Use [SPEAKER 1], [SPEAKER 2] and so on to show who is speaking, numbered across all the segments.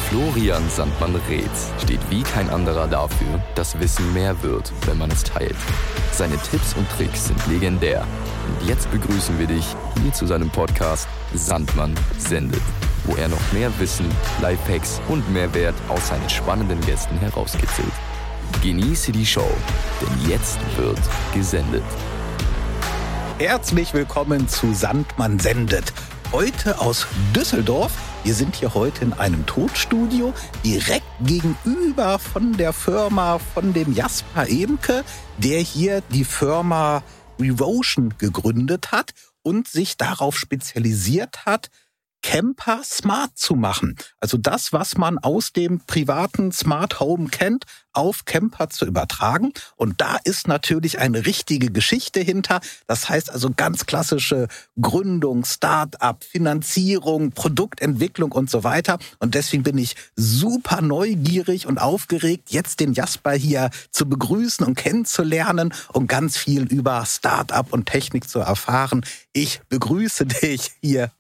[SPEAKER 1] Florian Sandmann-Reetz steht wie kein anderer dafür, dass Wissen mehr wird, wenn man es teilt. Seine Tipps und Tricks sind legendär. Und jetzt begrüßen wir dich hier zu seinem Podcast Sandmann sendet, wo er noch mehr Wissen, Lifehacks und Mehrwert aus seinen spannenden Gästen herauskitzelt. Genieße die Show, denn jetzt wird gesendet.
[SPEAKER 2] Herzlich willkommen zu Sandmann sendet. Heute aus Düsseldorf. Wir sind hier heute in einem Tonstudio, direkt gegenüber von der Firma von dem Jasper Emke, der hier die Firma Revotion gegründet hat und sich darauf spezialisiert hat, Camper smart zu machen. Also das, was man aus dem privaten Smart Home kennt, auf Camper zu übertragen. Und da ist natürlich eine richtige Geschichte hinter. Das heißt also ganz klassische Gründung, Start-up, Finanzierung, Produktentwicklung und so weiter. Und deswegen bin ich super neugierig und aufgeregt, jetzt den Jasper hier zu begrüßen und kennenzulernen und ganz viel über Start-up und Technik zu erfahren. Ich begrüße dich hier.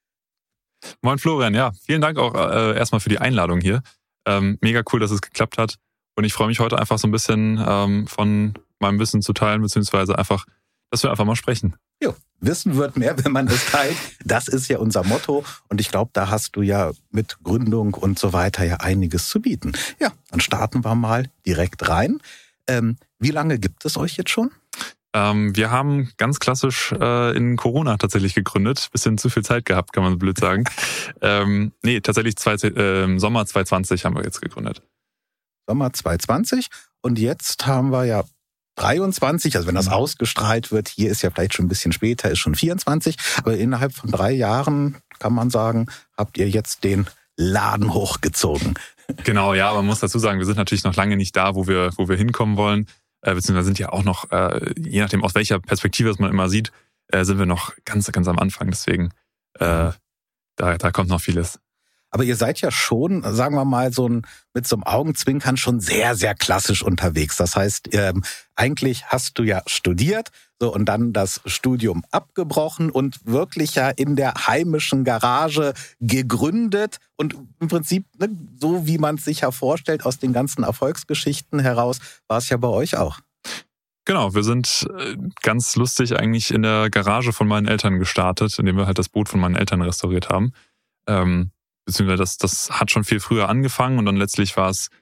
[SPEAKER 3] Moin Florian, ja, vielen Dank auch erstmal für die Einladung hier. Mega cool, dass es geklappt hat. Und ich freue mich heute einfach so ein bisschen von meinem Wissen zu teilen, beziehungsweise einfach, dass wir einfach mal sprechen.
[SPEAKER 2] Jo, Wissen wird mehr, wenn man es teilt. Das ist ja unser Motto. Und ich glaube, da hast du ja mit Gründung und so weiter ja einiges zu bieten. Ja, dann starten wir mal direkt rein. Wie lange gibt es euch jetzt schon?
[SPEAKER 3] Wir haben ganz klassisch in Corona tatsächlich gegründet. Bisschen zu viel Zeit gehabt, kann man so blöd sagen. Tatsächlich Sommer 2020 haben wir jetzt gegründet.
[SPEAKER 2] Sommer 2020 und jetzt haben wir ja 23, also wenn das ausgestrahlt wird, hier ist ja vielleicht schon ein bisschen später, ist schon 24, aber innerhalb von 3 Jahren, kann man sagen, habt ihr jetzt den Laden hochgezogen.
[SPEAKER 3] Genau, ja, aber man muss dazu sagen, wir sind natürlich noch lange nicht da, wo wir hinkommen wollen. Beziehungsweise sind ja auch noch, je nachdem aus welcher Perspektive es man immer sieht, sind wir noch ganz, ganz am Anfang. Deswegen, da kommt noch vieles.
[SPEAKER 2] Aber ihr seid ja schon, sagen wir mal, mit so einem Augenzwinkern schon sehr, sehr klassisch unterwegs. Das heißt, eigentlich hast du ja studiert so und dann das Studium abgebrochen und wirklich ja in der heimischen Garage gegründet. Und im Prinzip, ne, so wie man es sich ja vorstellt, aus den ganzen Erfolgsgeschichten heraus, war es ja bei euch auch.
[SPEAKER 3] Genau, wir sind ganz lustig eigentlich in der Garage von meinen Eltern gestartet, indem wir halt das Boot von meinen Eltern restauriert haben. Beziehungsweise das hat schon viel früher angefangen und dann letztlich war es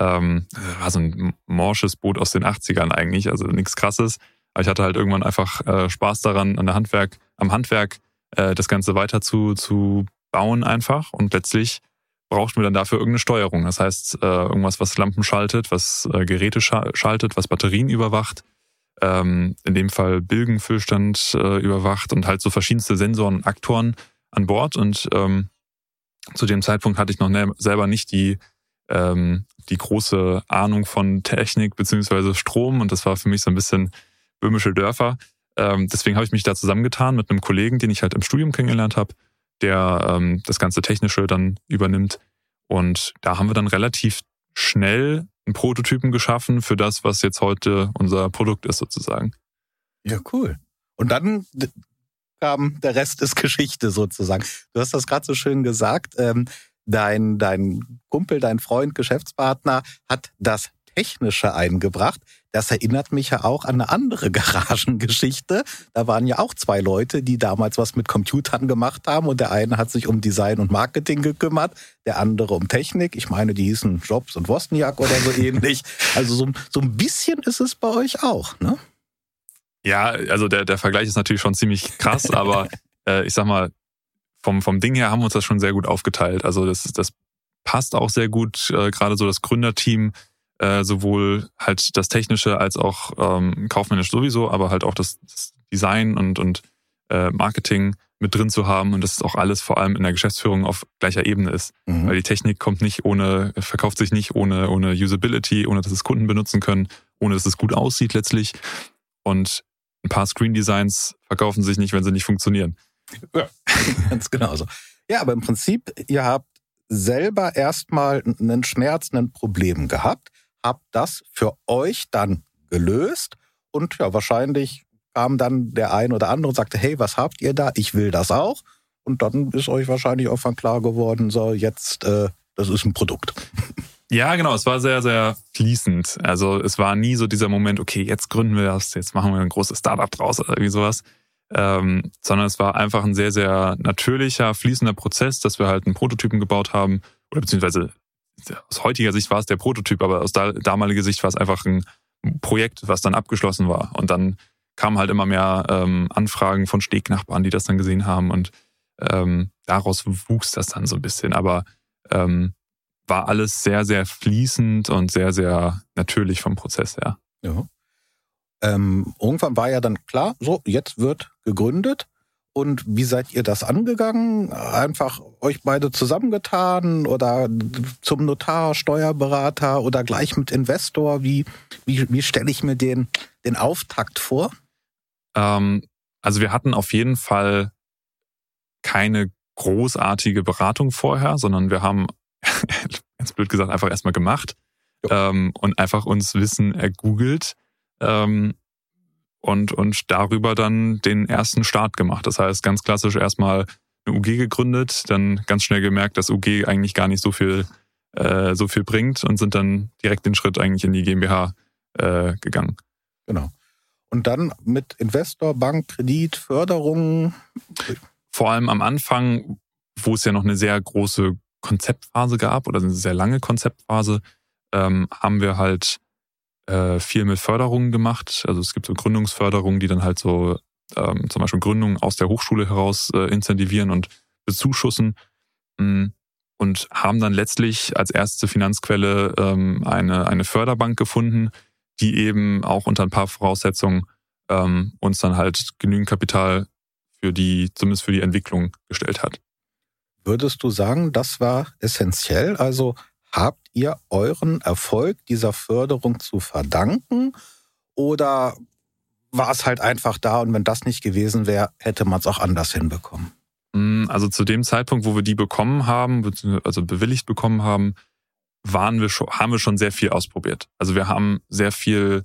[SPEAKER 3] war so ein morsches Boot aus den 80ern eigentlich, also nichts Krasses. Aber ich hatte halt irgendwann einfach Spaß daran, am Handwerk das Ganze weiter zu bauen einfach. Und letztlich brauchten wir dann dafür irgendeine Steuerung. Das heißt, irgendwas, was Lampen schaltet, was Geräte schaltet, was Batterien überwacht. In dem Fall Bilgenfüllstand überwacht und halt so verschiedenste Sensoren und Aktoren an Bord. Und zu dem Zeitpunkt hatte ich noch selber nicht die große Ahnung von Technik beziehungsweise Strom und das war für mich so ein bisschen böhmische Dörfer. Deswegen habe ich mich da zusammengetan mit einem Kollegen, den ich halt im Studium kennengelernt habe, der das ganze Technische dann übernimmt. Und da haben wir dann relativ schnell einen Prototypen geschaffen für das, was jetzt heute unser Produkt ist sozusagen.
[SPEAKER 2] Ja, cool. Und dann kam der Rest ist Geschichte sozusagen. Du hast das gerade so schön gesagt. Dein Kumpel, dein Freund, Geschäftspartner hat das Technische eingebracht. Das erinnert mich ja auch an eine andere Garagengeschichte. Da waren ja auch 2 Leute, die damals was mit Computern gemacht haben und der eine hat sich um Design und Marketing gekümmert, der andere um Technik. Ich meine, die hießen Jobs und Wozniak oder so ähnlich. Also so ein bisschen ist es bei euch auch, ne?
[SPEAKER 3] Ja, also der Vergleich ist natürlich schon ziemlich krass, aber ich sag mal, vom Ding her haben wir uns das schon sehr gut aufgeteilt. Also das passt auch sehr gut, gerade so das Gründerteam, sowohl halt das Technische als auch kaufmännisch sowieso, aber halt auch das Design und Marketing mit drin zu haben und das auch alles vor allem in der Geschäftsführung auf gleicher Ebene ist. Weil die Technik verkauft sich nicht ohne Usability, ohne dass es Kunden benutzen können, ohne dass es gut aussieht letztlich. Und ein paar Screen-Designs verkaufen sich nicht, wenn sie nicht funktionieren.
[SPEAKER 2] Ja, ganz genau so. Ja, aber im Prinzip, ihr habt selber erstmal einen Schmerz, ein Problem gehabt, habt das für euch dann gelöst und ja, wahrscheinlich kam dann der ein oder andere und sagte, hey, was habt ihr da? Ich will das auch. Und dann ist euch wahrscheinlich auch von klar geworden, so jetzt das ist ein Produkt.
[SPEAKER 3] Ja, genau, es war sehr, sehr fließend. Also es war nie so dieser Moment, okay, jetzt gründen wir das, jetzt machen wir ein großes Startup draus oder irgendwie sowas. Sondern es war einfach ein sehr, sehr natürlicher, fließender Prozess, dass wir halt einen Prototypen gebaut haben, oder beziehungsweise aus heutiger Sicht war es der Prototyp, aber aus damaliger Sicht war es einfach ein Projekt, was dann abgeschlossen war. Und dann kamen halt immer mehr Anfragen von Stegnachbarn, die das dann gesehen haben und daraus wuchs das dann so ein bisschen. Aber war alles sehr, sehr fließend und sehr, sehr natürlich vom Prozess her.
[SPEAKER 2] Ja. Irgendwann war ja dann klar, so, jetzt wird gegründet. Und wie seid ihr das angegangen? Einfach euch beide zusammengetan oder zum Notar, Steuerberater oder gleich mit Investor? Wie stelle ich mir den Auftakt vor?
[SPEAKER 3] Also wir hatten auf jeden Fall keine großartige Beratung vorher, sondern wir haben, ganz blöd gesagt, einfach erstmal gemacht und einfach uns Wissen ergoogelt und darüber dann den ersten Start gemacht. Das heißt, ganz klassisch erstmal eine UG gegründet, dann ganz schnell gemerkt, dass UG eigentlich gar nicht so viel bringt und sind dann direkt den Schritt eigentlich in die GmbH gegangen.
[SPEAKER 2] Genau. Und dann mit Investor, Bank, Kredit, Förderung?
[SPEAKER 3] Vor allem am Anfang, wo es ja noch eine sehr große Konzeptphase gab oder eine sehr lange Konzeptphase, haben wir halt viel mit Förderungen gemacht. Also es gibt so Gründungsförderungen, die dann halt so zum Beispiel Gründungen aus der Hochschule heraus incentivieren und bezuschussen und haben dann letztlich als erste Finanzquelle eine Förderbank gefunden, die eben auch unter ein paar Voraussetzungen uns dann halt genügend Kapital zumindest für die Entwicklung gestellt hat.
[SPEAKER 2] Würdest du sagen, das war essentiell? Also habt ihr euren Erfolg dieser Förderung zu verdanken oder war es halt einfach da und wenn das nicht gewesen wäre, hätte man es auch anders hinbekommen?
[SPEAKER 3] Also zu dem Zeitpunkt, wo wir die bekommen haben, also bewilligt bekommen haben, haben wir schon sehr viel ausprobiert. Also wir haben sehr viel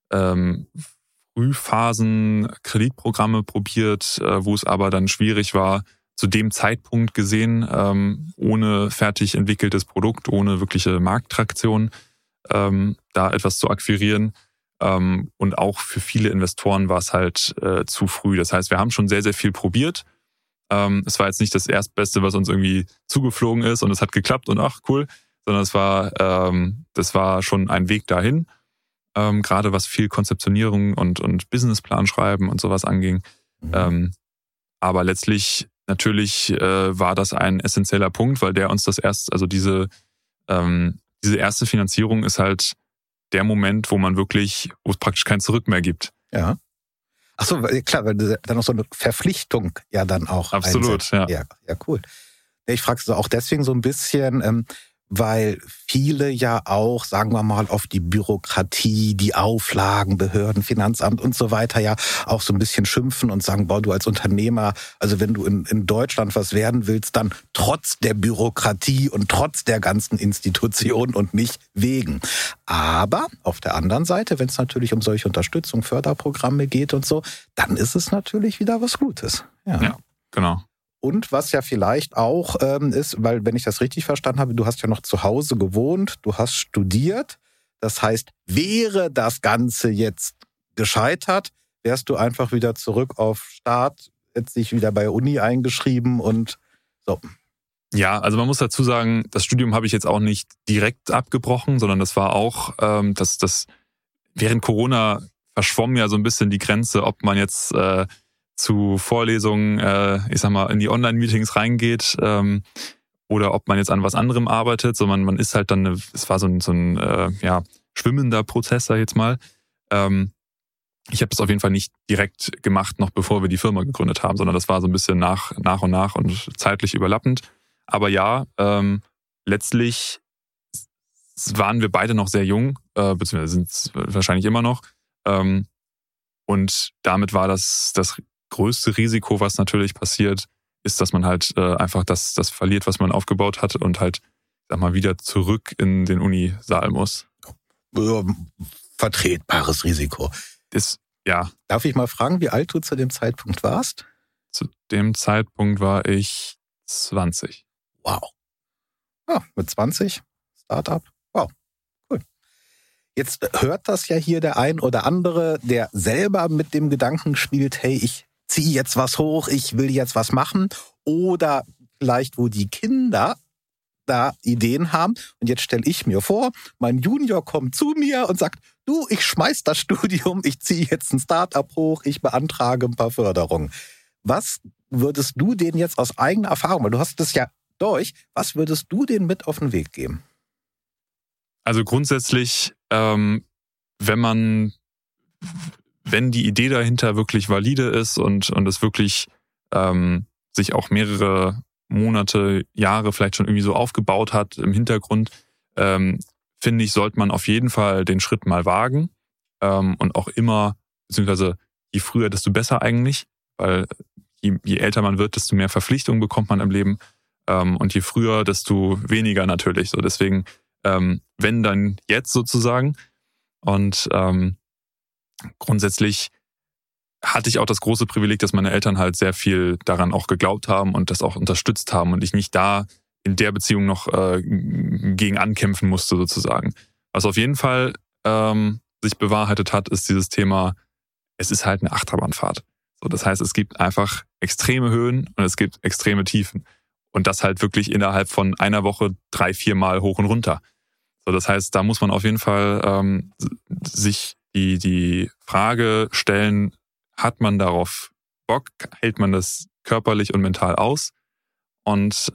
[SPEAKER 3] Frühphasen, Kreditprogramme probiert, wo es aber dann schwierig war, zu dem Zeitpunkt gesehen, ohne fertig entwickeltes Produkt, ohne wirkliche Markttraktion, da etwas zu akquirieren. Und auch für viele Investoren war es halt zu früh. Das heißt, wir haben schon sehr, sehr viel probiert. Es war jetzt nicht das Erstbeste, was uns irgendwie zugeflogen ist und es hat geklappt und ach cool, sondern das war schon ein Weg dahin. Gerade was viel Konzeptionierung und Businessplan schreiben und sowas anging. Aber letztlich natürlich war das ein essentieller Punkt, weil der uns diese erste Finanzierung ist halt der Moment, wo es praktisch kein Zurück mehr gibt.
[SPEAKER 2] Ja. Ach so, klar, weil du dann noch so eine Verpflichtung ja dann auch
[SPEAKER 3] absolut,
[SPEAKER 2] einsetzt. Ja, cool. Ich frage es auch deswegen so ein bisschen, weil viele ja auch, sagen wir mal, auf die Bürokratie, die Auflagen, Behörden, Finanzamt und so weiter ja auch so ein bisschen schimpfen und sagen, boah, du als Unternehmer, also wenn du in Deutschland was werden willst, dann trotz der Bürokratie und trotz der ganzen Institutionen und nicht wegen. Aber auf der anderen Seite, wenn es natürlich um solche Unterstützung, Förderprogramme geht und so, dann ist es natürlich wieder was Gutes.
[SPEAKER 3] Ja, genau.
[SPEAKER 2] Und was ja vielleicht auch ist, weil wenn ich das richtig verstanden habe, du hast ja noch zu Hause gewohnt, du hast studiert. Das heißt, wäre das Ganze jetzt gescheitert, wärst du einfach wieder zurück auf Start, hättest dich wieder bei der Uni eingeschrieben und so.
[SPEAKER 3] Ja, also man muss dazu sagen, das Studium habe ich jetzt auch nicht direkt abgebrochen, sondern das war auch, das während Corona verschwommen ja so ein bisschen die Grenze, ob man jetzt zu Vorlesungen, in die Online-Meetings reingeht oder ob man jetzt an was anderem arbeitet, sondern man ist halt dann, es war so ein schwimmender Prozess, sag ich jetzt mal. Ich habe das auf jeden Fall nicht direkt gemacht, noch bevor wir die Firma gegründet haben, sondern das war so ein bisschen nach und nach und zeitlich überlappend. Aber ja, letztlich waren wir beide noch sehr jung, beziehungsweise sind es wahrscheinlich immer noch. Und damit war das größte Risiko, was natürlich passiert, ist, dass man halt einfach das verliert, was man aufgebaut hat und halt, wieder zurück in den Unisaal muss.
[SPEAKER 2] Vertretbares Risiko.
[SPEAKER 3] Ja.
[SPEAKER 2] Darf ich mal fragen, wie alt du zu dem Zeitpunkt warst?
[SPEAKER 3] Zu dem Zeitpunkt war ich 20.
[SPEAKER 2] Wow. Mit 20, Startup. Wow, cool. Jetzt hört das ja hier der ein oder andere, der selber mit dem Gedanken spielt, hey, ich ziehe jetzt was hoch, ich will jetzt was machen. Oder vielleicht, wo die Kinder da Ideen haben. Und jetzt stelle ich mir vor, mein Junior kommt zu mir und sagt, du, ich schmeiß das Studium, ich ziehe jetzt ein Startup hoch, ich beantrage ein paar Förderungen. Was würdest du denen jetzt aus eigener Erfahrung, weil du hast das ja durch, was würdest du denen mit auf den Weg geben?
[SPEAKER 3] Also grundsätzlich, wenn die Idee dahinter wirklich valide ist und es wirklich sich auch mehrere Monate, Jahre vielleicht schon irgendwie so aufgebaut hat im Hintergrund, finde ich, sollte man auf jeden Fall den Schritt mal wagen und auch immer, beziehungsweise je früher, desto besser eigentlich, weil je älter man wird, desto mehr Verpflichtungen bekommt man im Leben und je früher, desto weniger natürlich. So deswegen, wenn dann jetzt sozusagen und grundsätzlich hatte ich auch das große Privileg, dass meine Eltern halt sehr viel daran auch geglaubt haben und das auch unterstützt haben und ich nicht da in der Beziehung noch gegen ankämpfen musste sozusagen. Was auf jeden Fall sich bewahrheitet hat, ist dieses Thema, es ist halt eine Achterbahnfahrt. So, das heißt, es gibt einfach extreme Höhen und es gibt extreme Tiefen. Und das halt wirklich innerhalb von einer Woche 3-4 Mal hoch und runter. So, das heißt, da muss man auf jeden Fall sich die Frage stellen, hat man darauf Bock, hält man das körperlich und mental aus und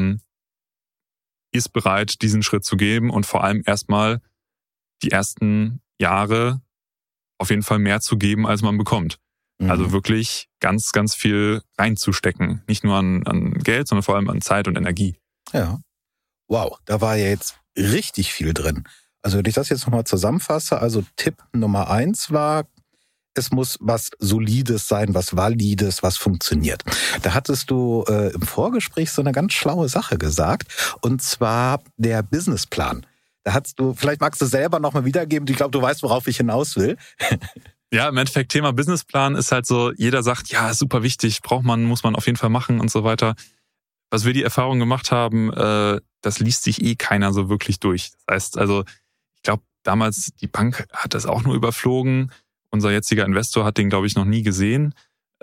[SPEAKER 3] ist bereit, diesen Schritt zu geben und vor allem erstmal die ersten Jahre auf jeden Fall mehr zu geben, als man bekommt. Mhm. Also wirklich ganz, ganz viel reinzustecken. Nicht nur an Geld, sondern vor allem an Zeit und Energie.
[SPEAKER 2] Ja. Wow, da war ja jetzt richtig viel drin. Also wenn ich das jetzt nochmal zusammenfasse, also Tipp Nummer 1 war, es muss was Solides sein, was Valides, was funktioniert. Da hattest du im Vorgespräch so eine ganz schlaue Sache gesagt, und zwar der Businessplan. Da hast du, vielleicht magst du selber nochmal wiedergeben, ich glaube, du weißt, worauf ich hinaus will.
[SPEAKER 3] Ja, im Endeffekt Thema Businessplan ist halt so, jeder sagt, ja, ist super wichtig, muss man auf jeden Fall machen und so weiter. Was wir die Erfahrung gemacht haben, das liest sich keiner so wirklich durch. Das heißt also, ich glaube, damals die Bank hat das auch nur überflogen. Unser jetziger Investor hat den, glaube ich, noch nie gesehen.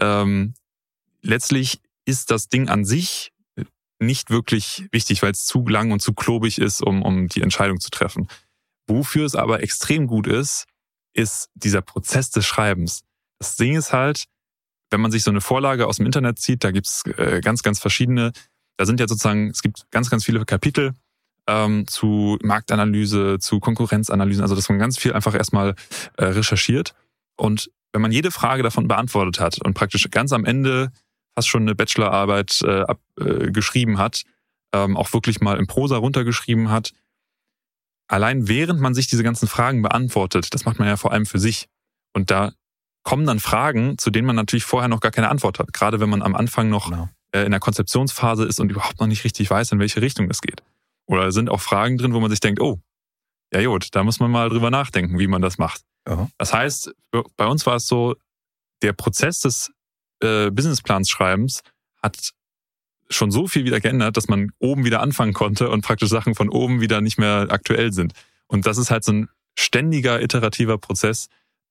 [SPEAKER 3] Letztlich ist das Ding an sich nicht wirklich wichtig, weil es zu lang und zu klobig ist, um die Entscheidung zu treffen. Wofür es aber extrem gut ist dieser Prozess des Schreibens. Das Ding ist halt, wenn man sich so eine Vorlage aus dem Internet zieht, da gibt's ganz, ganz verschiedene, da sind ja sozusagen, es gibt ganz, ganz viele Kapitel zu Marktanalyse, zu Konkurrenzanalysen, also dass man ganz viel einfach erstmal recherchiert. Und wenn man jede Frage davon beantwortet hat und praktisch ganz am Ende fast schon eine Bachelorarbeit geschrieben hat, auch wirklich mal in Prosa runtergeschrieben hat, allein während man sich diese ganzen Fragen beantwortet, das macht man ja vor allem für sich. Und da kommen dann Fragen, zu denen man natürlich vorher noch gar keine Antwort hat. Gerade wenn man am Anfang noch in der Konzeptionsphase ist und überhaupt noch nicht richtig weiß, in welche Richtung das geht. Oder sind auch Fragen drin, wo man sich denkt, oh, ja gut, da muss man mal drüber nachdenken, wie man das macht. Ja. Das heißt, bei uns war es so, der Prozess des Businessplans-Schreibens hat schon so viel wieder geändert, dass man oben wieder anfangen konnte und praktisch Sachen von oben wieder nicht mehr aktuell sind. Und das ist halt so ein ständiger, iterativer Prozess,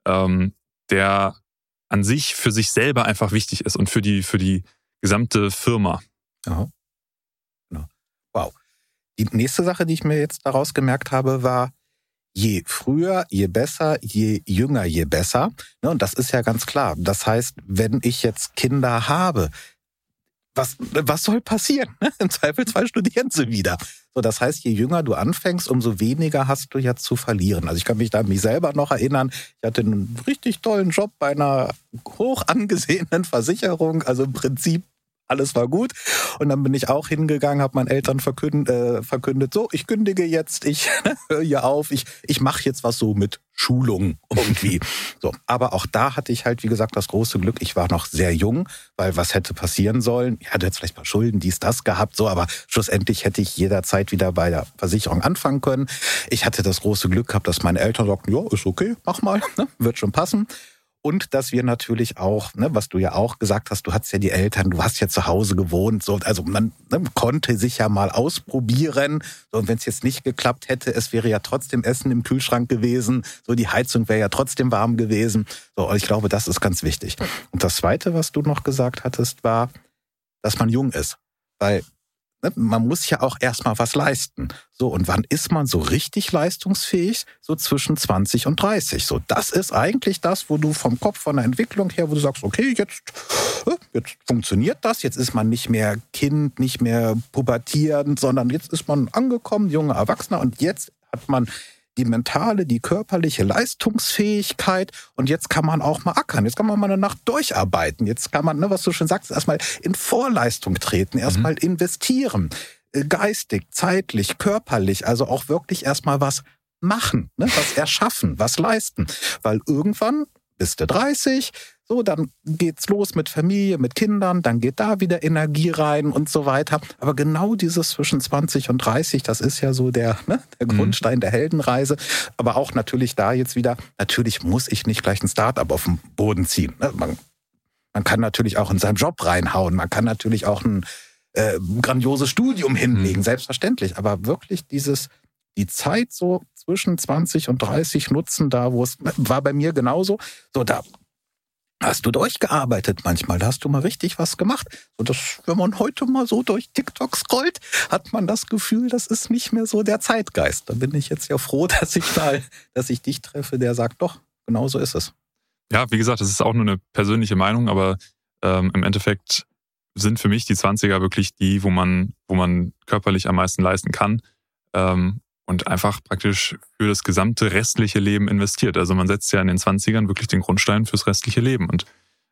[SPEAKER 3] der an sich für sich selber einfach wichtig ist und für die gesamte Firma.
[SPEAKER 2] Aha. Genau. Wow. Die nächste Sache, die ich mir jetzt daraus gemerkt habe, war, je früher, je besser, je jünger, je besser. Und das ist ja ganz klar. Das heißt, wenn ich jetzt Kinder habe, was soll passieren? Im Zweifelsfall studieren sie wieder. So, das heißt, je jünger du anfängst, umso weniger hast du ja zu verlieren. Also ich kann mich da an mich selber noch erinnern. Ich hatte einen richtig tollen Job bei einer hoch angesehenen Versicherung. Also im Prinzip alles war gut. Und dann bin ich auch hingegangen, habe meinen Eltern verkündet, so, ich kündige jetzt, ich höre hier auf, ich mache jetzt was so mit Schulung irgendwie. So, aber auch da hatte ich halt, wie gesagt, das große Glück, ich war noch sehr jung, weil was hätte passieren sollen? Ich hatte jetzt vielleicht ein paar Schulden, das gehabt, so, aber schlussendlich hätte ich jederzeit wieder bei der Versicherung anfangen können. Ich hatte das große Glück gehabt, dass meine Eltern sagten, ja, ist okay, mach mal, ne? Wird schon passen. Und dass wir natürlich auch, ne, was du ja auch gesagt hast, du hattest ja die Eltern, du hast ja zu Hause gewohnt, so, also man konnte sich ja mal ausprobieren. So, und wenn es jetzt nicht geklappt hätte, es wäre ja trotzdem Essen im Kühlschrank gewesen, so die Heizung wäre ja trotzdem warm gewesen. So, und ich glaube, das ist ganz wichtig. Und das Zweite, was du noch gesagt hattest, war, dass man jung ist. Weil man muss ja auch erstmal was leisten. So, und wann ist man so richtig leistungsfähig? So zwischen 20 und 30. So, das ist eigentlich das, wo du vom Kopf, von der Entwicklung her, wo du sagst, okay, jetzt funktioniert das. Jetzt ist man nicht mehr Kind, nicht mehr pubertierend, sondern jetzt ist man angekommen, junger Erwachsener. Und jetzt hat man die mentale, die körperliche Leistungsfähigkeit und jetzt kann man auch mal ackern. Jetzt kann man mal eine Nacht durcharbeiten. Jetzt kann man, ne, was du schon sagst, erstmal in Vorleistung treten, erstmal investieren. Geistig, zeitlich, körperlich, also auch wirklich erstmal was machen, ne, was erschaffen, was leisten. Weil irgendwann bist du 30, so, dann geht's los mit Familie, mit Kindern, dann geht da wieder Energie rein und so weiter. Aber genau dieses zwischen 20 und 30, das ist ja so der Grundstein der Heldenreise. Aber auch natürlich da jetzt wieder, natürlich muss ich nicht gleich ein Start-up auf den Boden ziehen. Man kann natürlich auch in seinen Job reinhauen, man kann natürlich auch ein grandioses Studium hinlegen, selbstverständlich. Aber wirklich die Zeit so zwischen 20 und 30 nutzen, da wo es, war bei mir genauso, so da hast du durchgearbeitet manchmal, da hast du mal richtig was gemacht. So, dass, wenn man heute mal so durch TikTok scrollt, hat man das Gefühl, das ist nicht mehr so der Zeitgeist. Da bin ich jetzt ja froh, dass ich dich treffe, der sagt, doch, genau so ist es.
[SPEAKER 3] Ja, wie gesagt, das ist auch nur eine persönliche Meinung, aber im Endeffekt sind für mich die 20er wirklich die, wo man körperlich am meisten leisten kann. Und einfach praktisch für das gesamte restliche Leben investiert. Also man setzt ja in den 20ern wirklich den Grundstein fürs restliche Leben. Und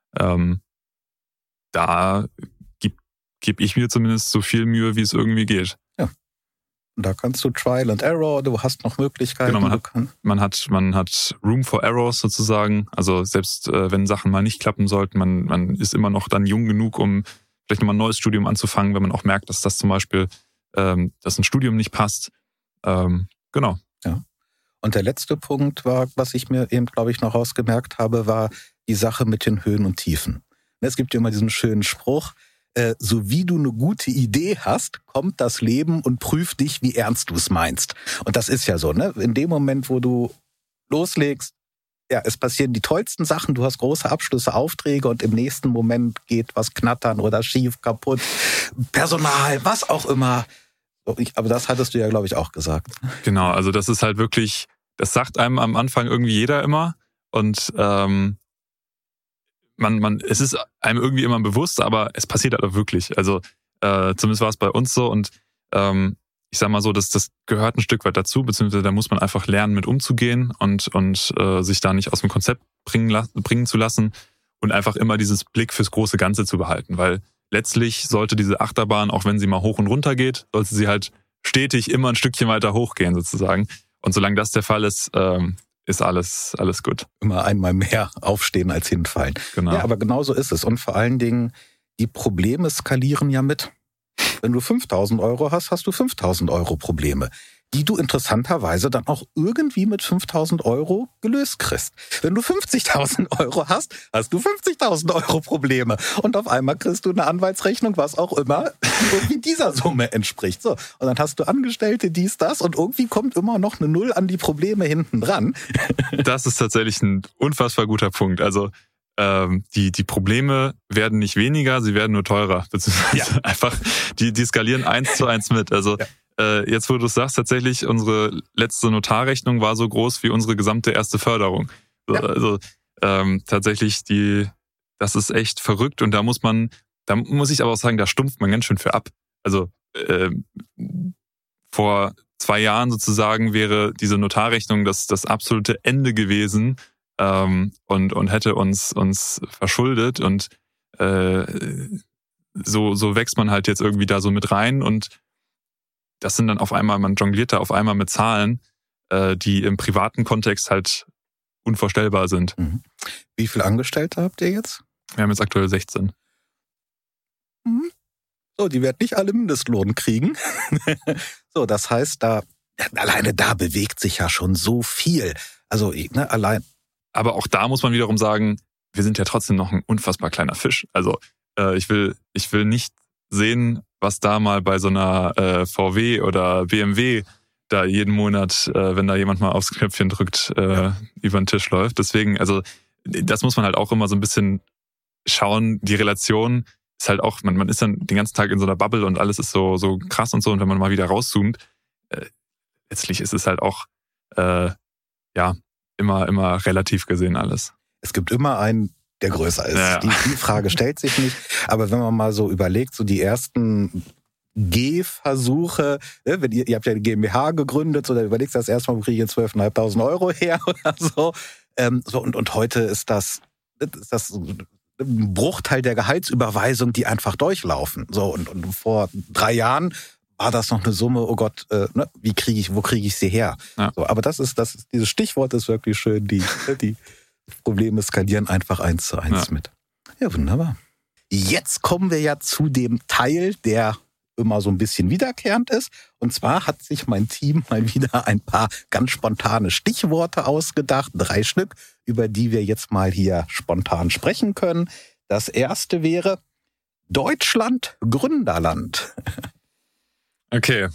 [SPEAKER 3] da geb ich mir zumindest so viel Mühe, wie es irgendwie geht.
[SPEAKER 2] Ja. Und da kannst du Trial and Error, du hast noch Möglichkeiten.
[SPEAKER 3] Genau, man hat Room for Errors sozusagen. Also selbst wenn Sachen mal nicht klappen sollten, man ist immer noch dann jung genug, um vielleicht nochmal ein neues Studium anzufangen, wenn man auch merkt, dass das zum Beispiel, dass ein Studium nicht passt. Genau.
[SPEAKER 2] Ja. Und der letzte Punkt war, was ich mir eben, glaube ich, noch rausgemerkt habe, war die Sache mit den Höhen und Tiefen. Es gibt ja immer diesen schönen Spruch, so wie du eine gute Idee hast, kommt das Leben und prüft dich, wie ernst du es meinst. Und das ist ja so, ne? In dem Moment, wo du loslegst, ja, es passieren die tollsten Sachen, du hast große Abschlüsse, Aufträge und im nächsten Moment geht was knattern oder schief, kaputt, Personal, was auch immer. Aber das hattest du ja, glaube ich, auch gesagt.
[SPEAKER 3] Genau, also das ist halt wirklich, das sagt einem am Anfang irgendwie jeder immer und es ist einem irgendwie immer bewusst, aber es passiert halt auch wirklich. Also zumindest war es bei uns so und ich sag mal so, das gehört ein Stück weit dazu, beziehungsweise da muss man einfach lernen, mit umzugehen und sich da nicht aus dem Konzept bringen zu lassen und einfach immer dieses Blick fürs große Ganze zu behalten, weil letztlich sollte diese Achterbahn, auch wenn sie mal hoch und runter geht, sollte sie halt stetig immer ein Stückchen weiter hochgehen sozusagen. Und solange das der Fall ist, ist alles gut.
[SPEAKER 2] Immer einmal mehr aufstehen als hinfallen.
[SPEAKER 3] Genau.
[SPEAKER 2] Ja, aber genau so ist es. Und vor allen Dingen, die Probleme skalieren ja mit. Wenn du 5.000 Euro hast, hast du 5.000 Euro Probleme, die du interessanterweise dann auch irgendwie mit 5.000 Euro gelöst kriegst. Wenn du 50.000 Euro hast, hast du 50.000 Euro Probleme. Und auf einmal kriegst du eine Anwaltsrechnung, was auch immer, irgendwie dieser Summe entspricht. So. Und dann hast du Angestellte, dies, das, und irgendwie kommt immer noch eine Null an die Probleme hinten dran.
[SPEAKER 3] Das ist tatsächlich ein unfassbar guter Punkt. Also die Probleme werden nicht weniger, sie werden nur teurer. Beziehungsweise einfach, die skalieren 1:1 mit. Also jetzt, wo du es sagst, tatsächlich, unsere letzte Notarrechnung war so groß wie unsere gesamte erste Förderung. Ja. Also tatsächlich, das ist echt verrückt und da muss ich aber auch sagen, da stumpft man ganz schön für ab. Also vor 2 Jahren sozusagen wäre diese Notarrechnung das absolute Ende gewesen und hätte uns verschuldet und so wächst man halt jetzt irgendwie da so mit rein und das sind dann auf einmal, man jongliert da auf einmal mit Zahlen, die im privaten Kontext halt unvorstellbar sind.
[SPEAKER 2] Mhm. Wie viele Angestellte habt ihr jetzt?
[SPEAKER 3] Wir haben jetzt aktuell 16.
[SPEAKER 2] Mhm. So, die werden nicht alle Mindestlohn kriegen. So, das heißt, alleine da bewegt sich ja schon so viel. Also, allein.
[SPEAKER 3] Aber auch da muss man wiederum sagen, wir sind ja trotzdem noch ein unfassbar kleiner Fisch. Also ich will nicht sehen, was da mal bei so einer VW oder BMW da jeden Monat, wenn da jemand mal aufs Knöpfchen drückt, über den Tisch läuft. Deswegen, also das muss man halt auch immer so ein bisschen schauen. Die Relation ist halt auch, man ist dann den ganzen Tag in so einer Bubble und alles ist so krass und so. Und wenn man mal wieder rauszoomt, letztlich ist es halt auch immer relativ gesehen alles.
[SPEAKER 2] Es gibt immer einen, der größer ist.
[SPEAKER 3] Ja.
[SPEAKER 2] Die Frage stellt sich nicht. Aber wenn man mal so überlegt, so die ersten Gehversuche, ne, wenn ihr habt ja die GmbH gegründet, so, dann überlegst du das erstmal, wo kriege ich jetzt 12.500 Euro her oder so. Und heute ist das ein Bruchteil der Gehaltsüberweisung, die einfach durchlaufen. So, und vor 3 Jahren war das noch eine Summe, oh Gott, wo kriege ich sie her?
[SPEAKER 3] Ja.
[SPEAKER 2] So, aber dieses Stichwort ist wirklich schön, die Probleme skalieren einfach 1:1 mit. Ja, wunderbar. Jetzt kommen wir ja zu dem Teil, der immer so ein bisschen wiederkehrend ist. Und zwar hat sich mein Team mal wieder ein paar ganz spontane Stichworte ausgedacht, 3 Stück, über die wir jetzt mal hier spontan sprechen können. Das erste wäre Deutschland, Gründerland.
[SPEAKER 3] Okay.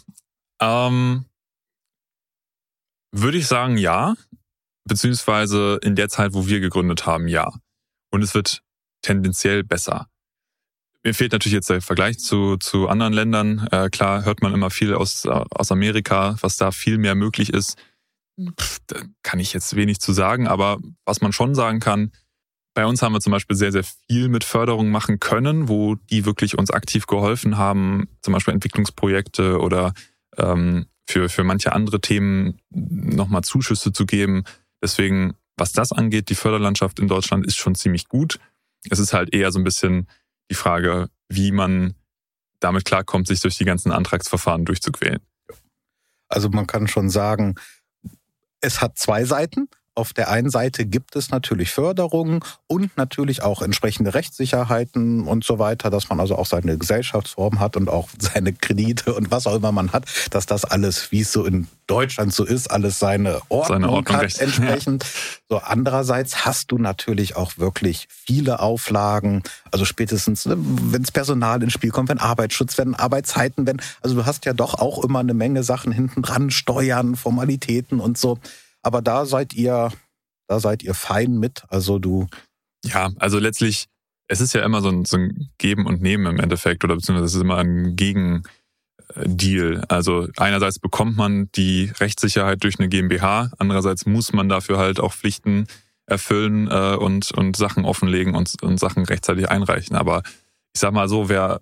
[SPEAKER 3] Würde ich sagen, ja. Beziehungsweise in der Zeit, wo wir gegründet haben, ja. Und es wird tendenziell besser. Mir fehlt natürlich jetzt der Vergleich zu anderen Ländern. Klar hört man immer viel aus Amerika, was da viel mehr möglich ist. Da kann ich jetzt wenig zu sagen, aber was man schon sagen kann, bei uns haben wir zum Beispiel sehr, sehr viel mit Förderung machen können, wo die wirklich uns aktiv geholfen haben, zum Beispiel Entwicklungsprojekte oder für manche andere Themen nochmal Zuschüsse zu geben. Deswegen, was das angeht, die Förderlandschaft in Deutschland ist schon ziemlich gut. Es ist halt eher so ein bisschen die Frage, wie man damit klarkommt, sich durch die ganzen Antragsverfahren durchzuquälen.
[SPEAKER 2] Also man kann schon sagen, es hat 2 Seiten. Auf der einen Seite gibt es natürlich Förderungen und natürlich auch entsprechende Rechtssicherheiten und so weiter, dass man also auch seine Gesellschaftsform hat und auch seine Kredite und was auch immer man hat, dass das alles, wie es so in Deutschland so ist, alles seine Ordnung hat entsprechend. Ja. So, andererseits hast du natürlich auch wirklich viele Auflagen, also spätestens, wenn das Personal ins Spiel kommt, wenn Arbeitsschutz, wenn Arbeitszeiten, also du hast ja doch auch immer eine Menge Sachen hinten dran, Steuern, Formalitäten und so. Aber da seid ihr fein mit, also du...
[SPEAKER 3] Ja, also letztlich, es ist ja immer so ein Geben und Nehmen im Endeffekt, oder beziehungsweise es ist immer ein Gegendeal. Also einerseits bekommt man die Rechtssicherheit durch eine GmbH, andererseits muss man dafür halt auch Pflichten erfüllen und Sachen offenlegen und Sachen rechtzeitig einreichen. Aber ich sag mal so, wer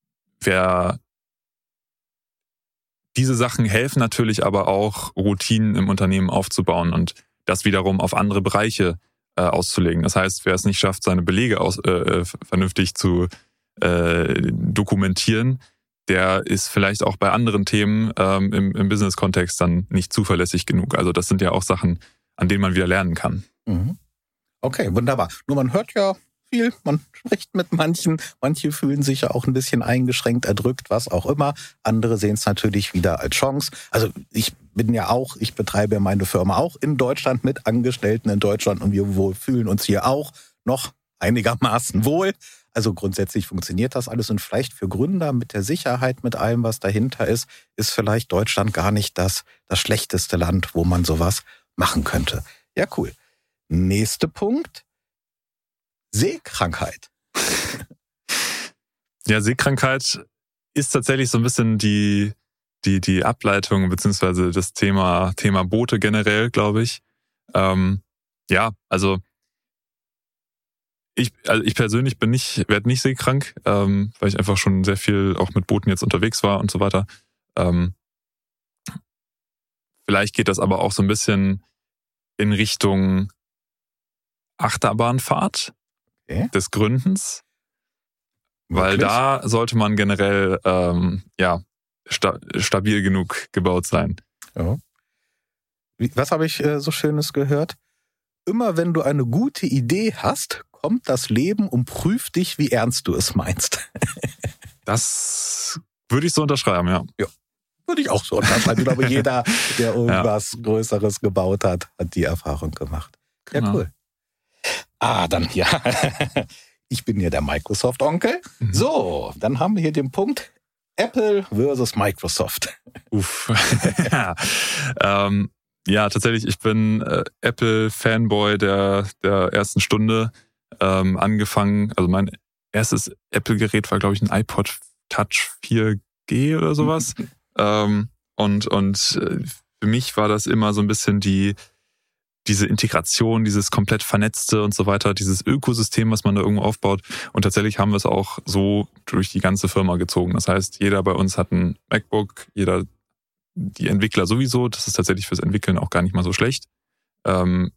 [SPEAKER 3] diese Sachen helfen natürlich aber auch, Routinen im Unternehmen aufzubauen und das wiederum auf andere Bereiche auszulegen. Das heißt, wer es nicht schafft, seine Belege vernünftig zu dokumentieren, der ist vielleicht auch bei anderen Themen im Business-Kontext dann nicht zuverlässig genug. Also das sind ja auch Sachen, an denen man wieder lernen kann.
[SPEAKER 2] Mhm. Okay, wunderbar. Nur man hört ja viel, man spricht mit manche fühlen sich ja auch ein bisschen eingeschränkt, erdrückt, was auch immer. Andere sehen es natürlich wieder als Chance. Also ich betreibe ja meine Firma auch in Deutschland mit Angestellten in Deutschland und wir fühlen uns hier auch noch einigermaßen wohl. Also grundsätzlich funktioniert das alles und vielleicht für Gründer mit der Sicherheit, mit allem, was dahinter ist vielleicht Deutschland gar nicht das schlechteste Land, wo man sowas machen könnte. Ja, cool. Nächster Punkt. Seekrankheit.
[SPEAKER 3] Ja, Seekrankheit ist tatsächlich so ein bisschen die Ableitung beziehungsweise das Thema Boote generell, glaube ich. Also ich persönlich werde nicht seekrank, weil ich einfach schon sehr viel auch mit Booten jetzt unterwegs war und so weiter. Vielleicht geht das aber auch so ein bisschen in Richtung Achterbahnfahrt. Okay. Des Gründens, weil da sollte man generell stabil genug gebaut sein.
[SPEAKER 2] Ja. Was habe ich so Schönes gehört? Immer wenn du eine gute Idee hast, kommt das Leben und prüft dich, wie ernst du es meinst.
[SPEAKER 3] Das würde ich so unterschreiben, ja.
[SPEAKER 2] Ja, würde ich auch so unterschreiben. Ich glaube, jeder, der irgendwas Größeres gebaut hat die Erfahrung gemacht. Ja, genau. Cool. Dann ja. Ich bin ja der Microsoft-Onkel. So, dann haben wir hier den Punkt Apple versus Microsoft.
[SPEAKER 3] Uff. Ja, tatsächlich, ich bin Apple-Fanboy der ersten Stunde. Angefangen, also mein erstes Apple-Gerät war, glaube ich, ein iPod Touch 4G oder sowas. Und für mich war das immer so ein bisschen diese Integration, dieses komplett Vernetzte und so weiter, dieses Ökosystem, was man da irgendwo aufbaut. Und tatsächlich haben wir es auch so durch die ganze Firma gezogen. Das heißt, jeder bei uns hat ein MacBook, die Entwickler sowieso. Das ist tatsächlich fürs Entwickeln auch gar nicht mal so schlecht. Und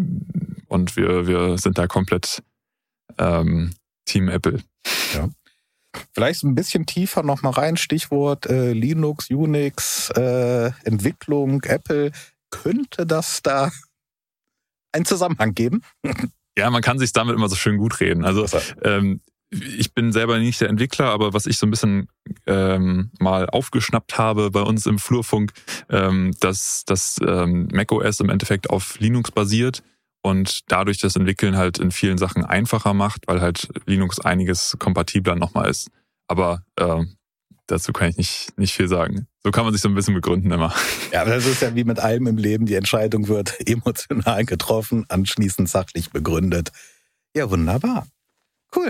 [SPEAKER 3] wir sind da komplett Team Apple.
[SPEAKER 2] Ja. Vielleicht ein bisschen tiefer noch mal rein, Stichwort Linux, Unix, Entwicklung, Apple. Könnte das da einen Zusammenhang geben?
[SPEAKER 3] Ja, man kann sich damit immer so schön gut reden. Also ich bin selber nicht der Entwickler, aber was ich so ein bisschen mal aufgeschnappt habe bei uns im Flurfunk, dass macOS im Endeffekt auf Linux basiert und dadurch das Entwickeln halt in vielen Sachen einfacher macht, weil halt Linux einiges kompatibler nochmal ist. Aber dazu kann ich nicht viel sagen. So kann man sich so ein bisschen begründen immer.
[SPEAKER 2] Ja, aber das ist ja wie mit allem im Leben. Die Entscheidung wird emotional getroffen, anschließend sachlich begründet. Ja, wunderbar. Cool.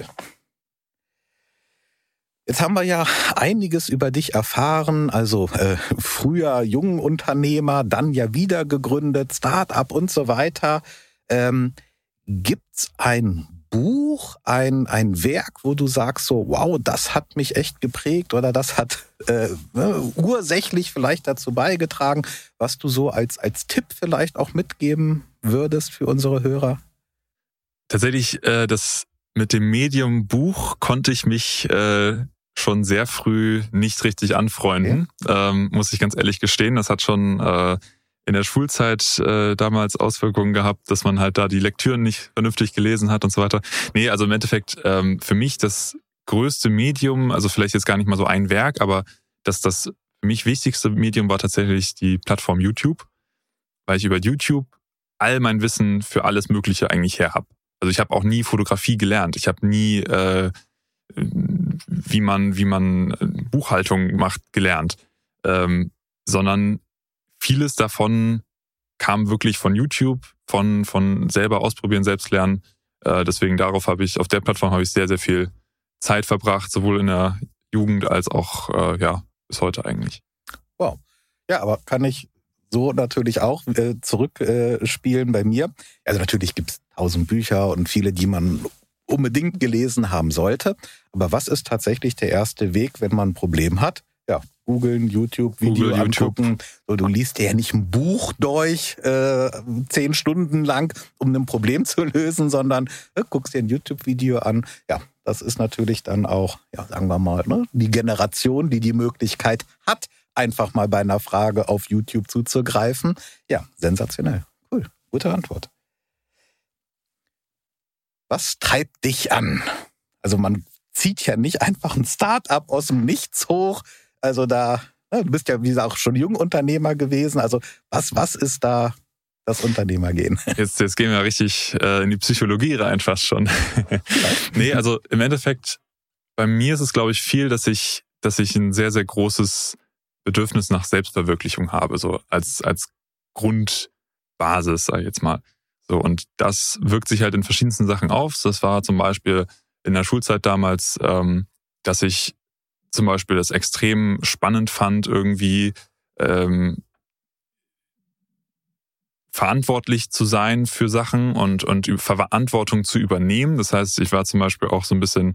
[SPEAKER 2] Jetzt haben wir ja einiges über dich erfahren. Also früher Jungunternehmer, dann ja wieder gegründet, Start-up und so weiter. Gibt's ein Buch, ein Werk, wo du sagst so, wow, das hat mich echt geprägt oder das hat ursächlich vielleicht dazu beigetragen, was du so als Tipp vielleicht auch mitgeben würdest für unsere Hörer?
[SPEAKER 3] Tatsächlich, das mit dem Medium-Buch konnte ich mich schon sehr früh nicht richtig anfreunden, muss ich ganz ehrlich gestehen. Das hat schon in der Schulzeit damals Auswirkungen gehabt, dass man halt da die Lektüren nicht vernünftig gelesen hat und so weiter. Nee, also im Endeffekt für mich das größte Medium, also vielleicht jetzt gar nicht mal so ein Werk, aber das für mich wichtigste Medium war tatsächlich die Plattform YouTube, weil ich über YouTube all mein Wissen für alles Mögliche eigentlich her habe. Also ich habe auch nie Fotografie gelernt. Ich habe nie wie man Buchhaltung macht gelernt, sondern vieles davon kam wirklich von YouTube, von selber ausprobieren, selbst lernen. Deswegen auf der Plattform habe ich sehr, sehr viel Zeit verbracht, sowohl in der Jugend als auch bis heute eigentlich.
[SPEAKER 2] Wow. Ja, aber kann ich so natürlich auch zurückspielen bei mir. Also natürlich gibt es 1000 Bücher und viele, die man unbedingt gelesen haben sollte. Aber was ist tatsächlich der erste Weg, wenn man ein Problem hat? Ja, googeln, Video angucken. So, du liest ja nicht ein Buch durch 10 Stunden lang, um ein Problem zu lösen, sondern guckst dir ein YouTube-Video an. Ja, das ist natürlich dann auch, ja, sagen wir mal, ne, die Generation, die Möglichkeit hat, einfach mal bei einer Frage auf YouTube zuzugreifen. Ja, sensationell. Cool, gute Antwort. Was treibt dich an? Also man zieht ja nicht einfach ein Start-up aus dem Nichts hoch. Also du bist ja, wie gesagt, auch schon Jungunternehmer gewesen. Also was ist da das Unternehmergehen?
[SPEAKER 3] Jetzt gehen wir richtig in die Psychologie rein fast schon. Nee, also im Endeffekt, bei mir ist es, glaube ich, viel, dass ich ein sehr, sehr großes Bedürfnis nach Selbstverwirklichung habe, so als Grundbasis, sag ich jetzt mal. So, und das wirkt sich halt in verschiedensten Sachen auf. Das war zum Beispiel in der Schulzeit damals, dass ich zum Beispiel das extrem spannend fand, irgendwie verantwortlich zu sein für Sachen und Verantwortung zu übernehmen. Das heißt, ich war zum Beispiel auch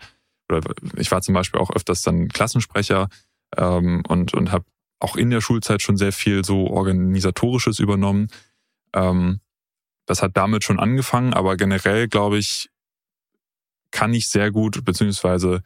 [SPEAKER 3] öfters dann Klassensprecher und habe auch in der Schulzeit schon sehr viel so Organisatorisches übernommen. Das hat damit schon angefangen, aber generell, glaube ich, kann ich sehr gut, beziehungsweise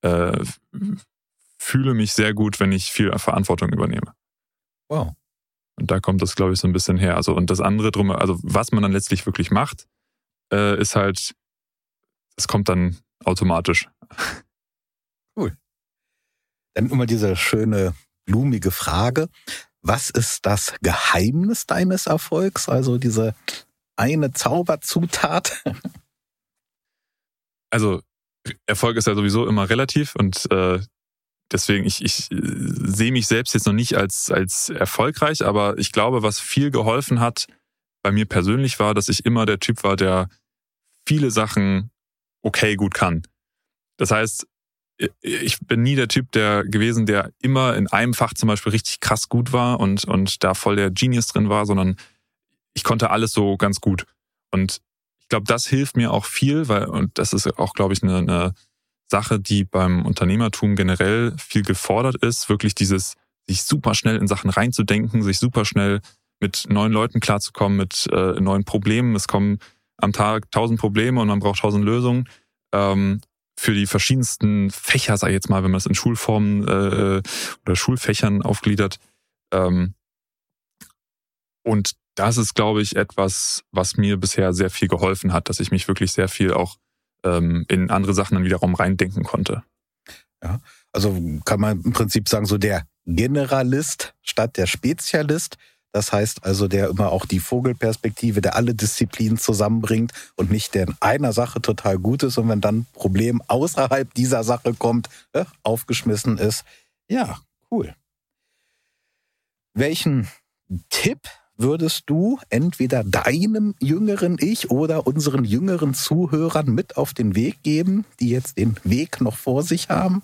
[SPEAKER 3] fühle mich sehr gut, wenn ich viel Verantwortung übernehme.
[SPEAKER 2] Wow.
[SPEAKER 3] Und da kommt das, glaube ich, so ein bisschen her. Also, und das andere drum, also was man dann letztlich wirklich macht, ist halt, das kommt dann automatisch.
[SPEAKER 2] Cool. Dann immer diese schöne, blumige Frage. Was ist das Geheimnis deines Erfolgs? Also diese eine Zauberzutat?
[SPEAKER 3] Also Erfolg ist ja sowieso immer relativ und deswegen, ich sehe mich selbst jetzt noch nicht als erfolgreich, aber ich glaube, was viel geholfen hat bei mir persönlich war, dass ich immer der Typ war, der viele Sachen okay gut kann. Das heißt, ich bin nie der Typ gewesen, der immer in einem Fach zum Beispiel richtig krass gut war und da voll der Genius drin war, sondern ich konnte alles so ganz gut. Und ich glaube, das hilft mir auch viel, und das ist auch, glaube ich, eine Sache, die beim Unternehmertum generell viel gefordert ist, wirklich dieses, sich super schnell in Sachen reinzudenken, sich super schnell mit neuen Leuten klarzukommen, mit neuen Problemen. Es kommen am Tag 1000 Probleme und man braucht 1000 Lösungen für die verschiedensten Fächer, sag ich jetzt mal, wenn man es in Schulformen oder Schulfächern aufgliedert. Und das ist, glaube ich, etwas, was mir bisher sehr viel geholfen hat, dass ich mich wirklich sehr viel auch in andere Sachen dann wiederum reindenken konnte.
[SPEAKER 2] Ja, also kann man im Prinzip sagen, so der Generalist statt der Spezialist. Das heißt also, der immer auch die Vogelperspektive, der alle Disziplinen zusammenbringt und nicht der in einer Sache total gut ist und wenn dann ein Problem außerhalb dieser Sache kommt, aufgeschmissen ist. Ja, cool. Welchen Tipp würdest du entweder deinem jüngeren Ich oder unseren jüngeren Zuhörern mit auf den Weg geben, die jetzt den Weg noch vor sich haben?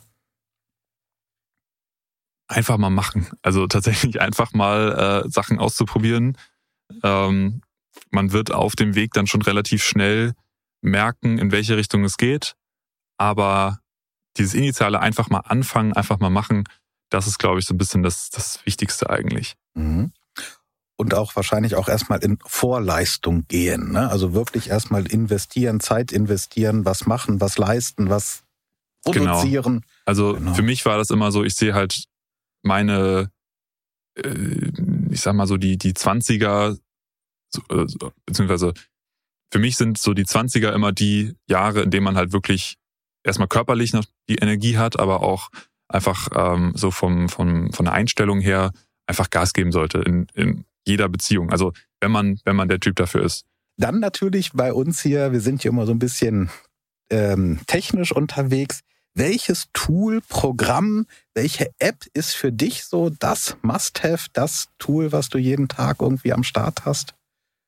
[SPEAKER 3] Einfach mal machen. Also tatsächlich einfach mal Sachen auszuprobieren. Man wird auf dem Weg dann schon relativ schnell merken, in welche Richtung es geht. Aber dieses initiale einfach mal anfangen, einfach mal machen, das ist, glaube ich, so ein bisschen das Wichtigste eigentlich.
[SPEAKER 2] Mhm. Und auch wahrscheinlich auch erstmal in Vorleistung gehen. Ne? Also wirklich erstmal investieren, Zeit investieren, was machen, was leisten, was produzieren.
[SPEAKER 3] Genau. Also für mich war das immer so, ich sehe halt meine, ich sag mal so die 20er, beziehungsweise für mich sind so die 20er immer die Jahre, in denen man halt wirklich erstmal körperlich noch die Energie hat, aber auch einfach so von der Einstellung her einfach Gas geben sollte in jeder Beziehung. Also wenn man der Typ dafür ist.
[SPEAKER 2] Dann natürlich bei uns hier, wir sind hier immer so ein bisschen technisch unterwegs. Welches Tool, Programm, welche App ist für dich so das Must-Have, das Tool, was du jeden Tag irgendwie am Start hast?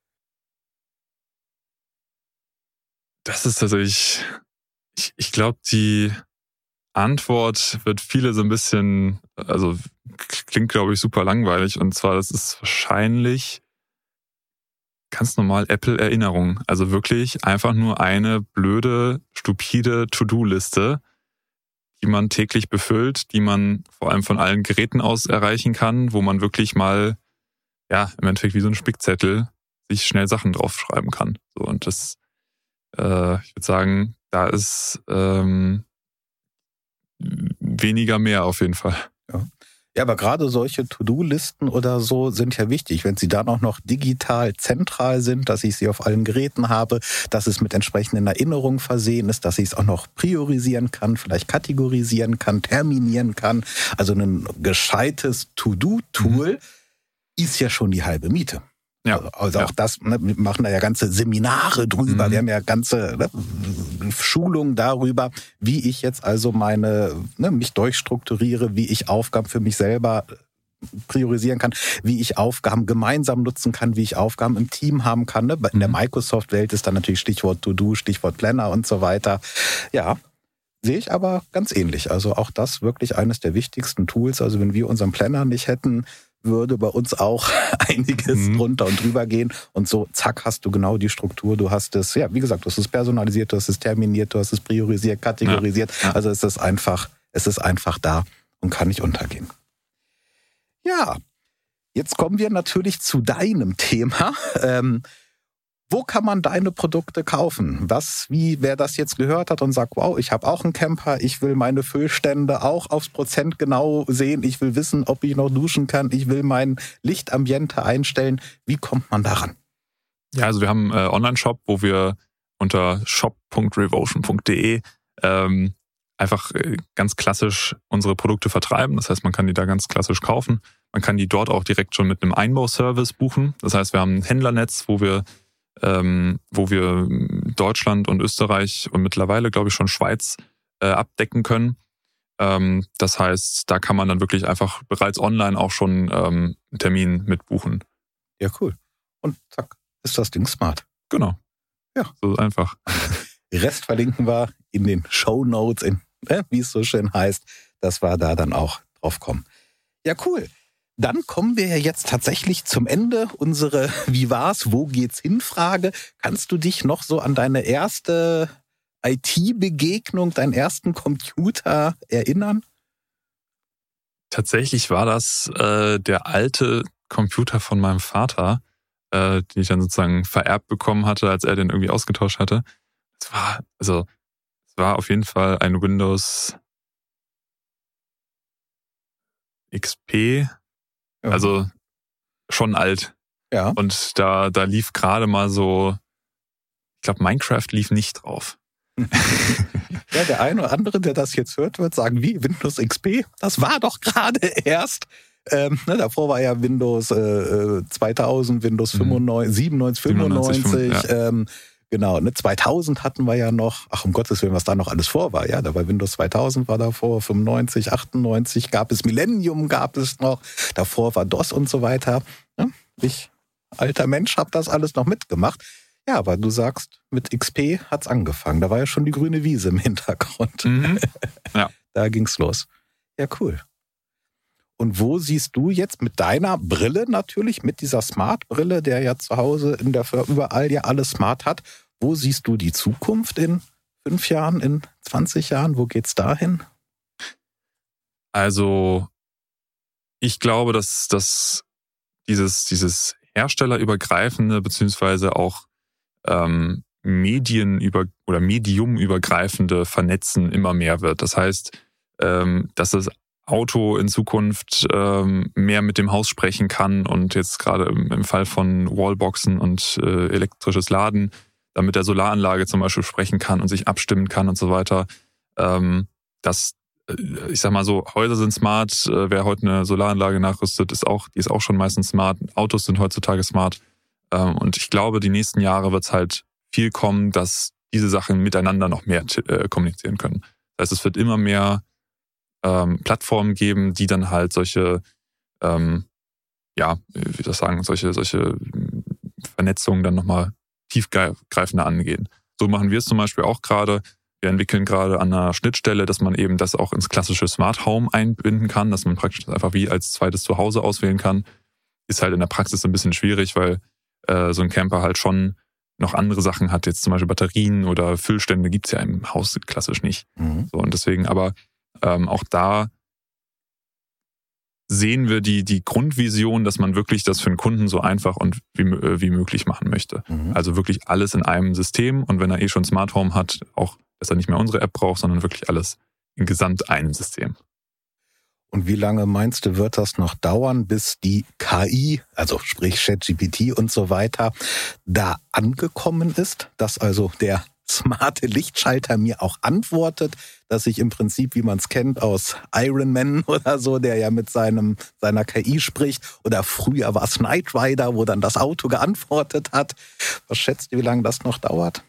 [SPEAKER 3] Das ist tatsächlich, ich glaube, die Antwort wird viele so ein bisschen, also klingt, glaube ich, super langweilig. Und zwar, das ist wahrscheinlich ganz normal Apple-Erinnerung. Also wirklich einfach nur eine blöde, stupide To-Do-Liste, die man täglich befüllt, die man vor allem von allen Geräten aus erreichen kann, wo man wirklich mal, ja, im Endeffekt wie so ein Spickzettel sich schnell Sachen draufschreiben kann. So, und das, ich würde sagen, da ist weniger mehr auf jeden Fall.
[SPEAKER 2] Ja, aber gerade solche To-Do-Listen oder so sind ja wichtig, wenn sie dann auch noch digital zentral sind, dass ich sie auf allen Geräten habe, dass es mit entsprechenden Erinnerungen versehen ist, dass ich es auch noch priorisieren kann, vielleicht kategorisieren kann, terminieren kann. Also ein gescheites To-Do-Tool ist ja schon die halbe Miete.
[SPEAKER 3] Ja.
[SPEAKER 2] Also auch das, wir machen da ja ganze Seminare drüber, wir haben ja ganze Schulungen darüber, wie ich jetzt also mich durchstrukturiere, wie ich Aufgaben für mich selber priorisieren kann, wie ich Aufgaben gemeinsam nutzen kann, wie ich Aufgaben im Team haben kann. In der Microsoft-Welt ist dann natürlich Stichwort To-Do, Stichwort Planner und so weiter. Ja, sehe ich aber ganz ähnlich. Also auch das wirklich eines der wichtigsten Tools. Also wenn wir unseren Planner nicht hätten, würde bei uns auch einiges drunter und drüber gehen. Und so, zack, hast du genau die Struktur. Du hast es, ja, wie gesagt, du hast es personalisiert, du hast es terminiert, du hast es priorisiert, kategorisiert. Ja. Also es ist einfach da und kann nicht untergehen. Ja, jetzt kommen wir natürlich zu deinem Thema. Wo kann man deine Produkte kaufen? Wer das jetzt gehört hat und sagt, wow, ich habe auch einen Camper, ich will meine Füllstände auch aufs Prozent genau sehen, ich will wissen, ob ich noch duschen kann, ich will mein Lichtambiente einstellen. Wie kommt man daran?
[SPEAKER 3] Ja, also wir haben einen Online-Shop, wo wir unter shop.revotion.de einfach ganz klassisch unsere Produkte vertreiben. Das heißt, man kann die da ganz klassisch kaufen. Man kann die dort auch direkt schon mit einem Einbauservice buchen. Das heißt, wir haben ein Händlernetz, wo wir wo wir Deutschland und Österreich und mittlerweile, glaube ich, schon Schweiz abdecken können. Das heißt, da kann man dann wirklich einfach bereits online auch schon einen Termin mitbuchen.
[SPEAKER 2] Ja, cool. Und zack, ist das Ding smart.
[SPEAKER 3] Genau.
[SPEAKER 2] Ja.
[SPEAKER 3] So einfach.
[SPEAKER 2] Rest verlinken wir in den Shownotes, wie es so schön heißt, dass wir da dann auch drauf kommen. Ja, cool. Dann kommen wir ja jetzt tatsächlich zum Ende. Unsere Wie war's, wo geht's hin Frage. Kannst du dich noch so an deine erste IT-Begegnung, deinen ersten Computer erinnern?
[SPEAKER 3] Tatsächlich war das der alte Computer von meinem Vater, den ich dann sozusagen vererbt bekommen hatte, als er den irgendwie ausgetauscht hatte. Es war auf jeden Fall ein Windows XP, also schon alt.
[SPEAKER 2] Ja.
[SPEAKER 3] Und da lief gerade mal so, ich glaube, Minecraft lief nicht drauf.
[SPEAKER 2] Ja, der eine oder andere, der das jetzt hört, wird sagen, wie Windows XP? Das war doch gerade erst. Davor war ja Windows 2000, Windows 95, 97, 95. Ja. Genau, 2000 hatten wir ja noch. Ach, um Gottes Willen, was da noch alles vor war. Ja, da war Windows 2000 war davor, 95, 98 gab es Millennium, gab es noch. Davor war DOS und so weiter. Ja, ich, alter Mensch, habe das alles noch mitgemacht. Ja, aber du sagst, mit XP hat's angefangen. Da war ja schon die grüne Wiese im Hintergrund.
[SPEAKER 3] Mhm. Ja.
[SPEAKER 2] Da ging's los. Ja, cool. Und wo siehst du jetzt mit deiner Brille natürlich, mit dieser Smart-Brille, der ja zu Hause in der überall ja alles smart hat, wo siehst du die Zukunft in 5 Jahren, in 20 Jahren? Wo geht's dahin?
[SPEAKER 3] Also, ich glaube, dass dieses herstellerübergreifende beziehungsweise auch mediumübergreifende Vernetzen immer mehr wird. Das heißt, dass das Auto in Zukunft mehr mit dem Haus sprechen kann und jetzt gerade im Fall von Wallboxen und elektrisches Laden, damit der Solaranlage zum Beispiel sprechen kann und sich abstimmen kann und so weiter. Ich sag mal so, Häuser sind smart, wer heute eine Solaranlage nachrüstet, die ist auch schon meistens smart. Autos sind heutzutage smart. Und ich glaube, die nächsten Jahre wird es halt viel kommen, dass diese Sachen miteinander noch mehr kommunizieren können. Das heißt, es wird immer mehr Plattformen geben, die dann halt solche, solche Vernetzungen dann nochmal tiefgreifender angehen. So machen wir es zum Beispiel auch gerade. Wir entwickeln gerade an einer Schnittstelle, dass man eben das auch ins klassische Smart Home einbinden kann, dass man praktisch das einfach wie als zweites Zuhause auswählen kann. Ist halt in der Praxis ein bisschen schwierig, weil so ein Camper halt schon noch andere Sachen hat, jetzt zum Beispiel Batterien oder Füllstände gibt's ja im Haus klassisch nicht. Mhm. So, und deswegen aber auch da sehen wir die Grundvision, dass man wirklich das für den Kunden so einfach und wie möglich machen möchte. Mhm. Also wirklich alles in einem System und wenn er schon Smart Home hat, auch, dass er nicht mehr unsere App braucht, sondern wirklich alles in gesamt einem System.
[SPEAKER 2] Und wie lange meinst du, wird das noch dauern, bis die KI, also sprich ChatGPT und so weiter, da angekommen ist, dass also der smarte Lichtschalter mir auch antwortet, dass ich im Prinzip, wie man es kennt aus Iron Man oder so, der ja mit seiner KI spricht, oder früher war es Knight Rider, wo dann das Auto geantwortet hat. Was schätzt du, wie lange das noch dauert?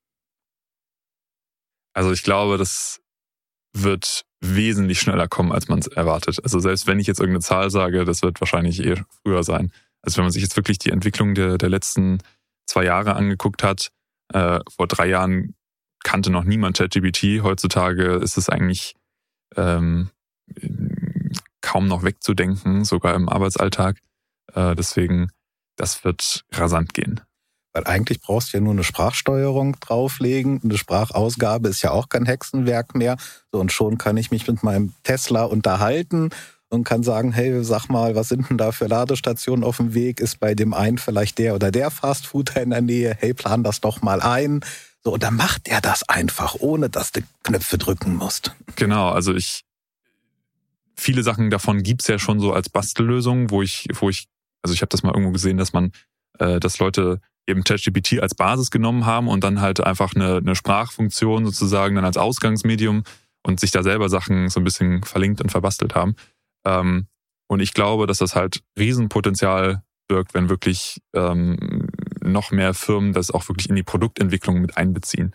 [SPEAKER 3] Also ich glaube, das wird wesentlich schneller kommen, als man es erwartet. Also selbst wenn ich jetzt irgendeine Zahl sage, das wird wahrscheinlich früher sein. Also wenn man sich jetzt wirklich die Entwicklung der letzten 2 Jahre angeguckt hat, vor 3 Jahren kannte noch niemand ChatGPT. Heutzutage ist es eigentlich kaum noch wegzudenken, sogar im Arbeitsalltag. Deswegen, das wird rasant gehen.
[SPEAKER 2] Weil eigentlich brauchst du ja nur eine Sprachsteuerung drauflegen. Eine Sprachausgabe ist ja auch kein Hexenwerk mehr. So, und schon kann ich mich mit meinem Tesla unterhalten und kann sagen, hey, sag mal, was sind denn da für Ladestationen auf dem Weg? Ist bei dem einen vielleicht der oder der Fastfooder in der Nähe? Hey, plan das doch mal ein. So, und dann macht er das einfach, ohne dass du Knöpfe drücken musst.
[SPEAKER 3] Genau, also viele Sachen davon gibt's ja schon so als Bastellösung, wo ich habe das mal irgendwo gesehen, dass Leute eben ChatGPT als Basis genommen haben und dann halt einfach eine Sprachfunktion sozusagen dann als Ausgangsmedium und sich da selber Sachen so ein bisschen verlinkt und verbastelt haben. Und ich glaube, dass das halt Riesenpotenzial birgt, wenn wirklich eine noch mehr Firmen das auch wirklich in die Produktentwicklung mit einbeziehen.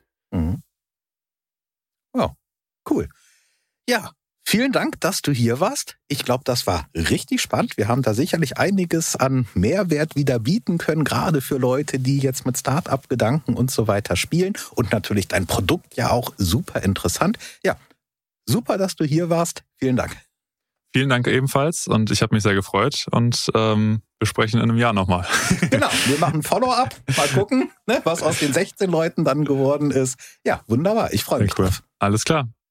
[SPEAKER 2] Wow, cool. Ja, vielen Dank, dass du hier warst. Ich glaube, das war richtig spannend. Wir haben da sicherlich einiges an Mehrwert wieder bieten können, gerade für Leute, die jetzt mit Start-up-Gedanken und so weiter spielen. Und natürlich dein Produkt ja auch super interessant. Ja, super, dass du hier warst. Vielen Dank.
[SPEAKER 3] Vielen Dank ebenfalls und ich habe mich sehr gefreut und wir sprechen in einem Jahr nochmal.
[SPEAKER 2] Genau, wir machen ein Follow-up, mal gucken, was aus den 16 Leuten dann geworden ist. Ja, wunderbar, ich freue mich drauf.
[SPEAKER 3] Alles klar.